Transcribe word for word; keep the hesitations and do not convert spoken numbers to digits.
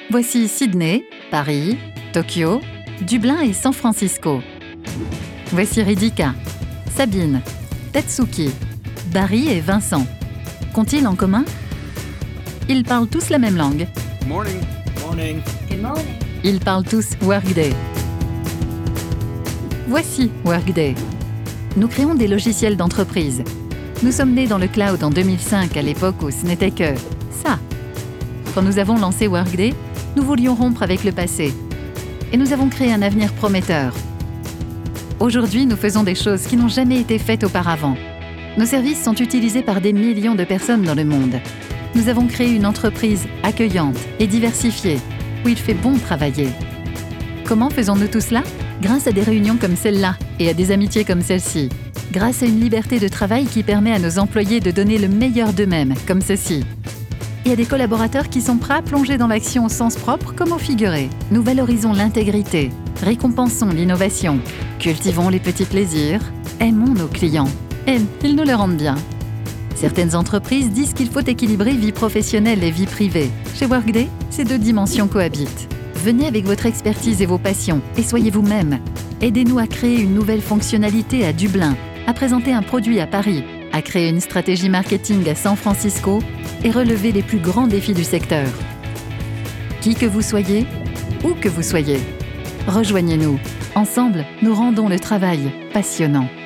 Voici Sydney, Paris, Tokyo, Dublin et San Francisco. Voici Ridika, Sabine, Tetsuki, Barry et Vincent. Qu'ont-ils en commun? Ils parlent tous la même langue. Morning. Morning. Good morning. Ils parlent tous Workday. Voici Workday. Nous créons des logiciels d'entreprise. Nous sommes nés dans le cloud en deux mille cinq, à l'époque où ce n'était que ça. Quand nous avons lancé Workday, nous voulions rompre avec le passé. Et nous avons créé un avenir prometteur. Aujourd'hui, nous faisons des choses qui n'ont jamais été faites auparavant. Nos services sont utilisés par des millions de personnes dans le monde. Nous avons créé une entreprise accueillante et diversifiée, où il fait bon travailler. Comment faisons-nous tout cela? Grâce à des réunions comme celle-là et à des amitiés comme celle-ci. Grâce à une liberté de travail qui permet à nos employés de donner le meilleur d'eux-mêmes, comme ceci. Et à des collaborateurs qui sont prêts à plonger dans l'action au sens propre comme au figuré. Nous valorisons l'intégrité, récompensons l'innovation, cultivons les petits plaisirs, aimons nos clients. Et ils nous le rendent bien. Certaines entreprises disent qu'il faut équilibrer vie professionnelle et vie privée. Chez Workday, ces deux dimensions cohabitent. Venez avec votre expertise et vos passions, et soyez vous-même. Aidez-nous à créer une nouvelle fonctionnalité à Dublin, à présenter un produit à Paris, à créer une stratégie marketing à San Francisco et relever les plus grands défis du secteur. Qui que vous soyez, où que vous soyez, rejoignez-nous. Ensemble, nous rendons le travail passionnant.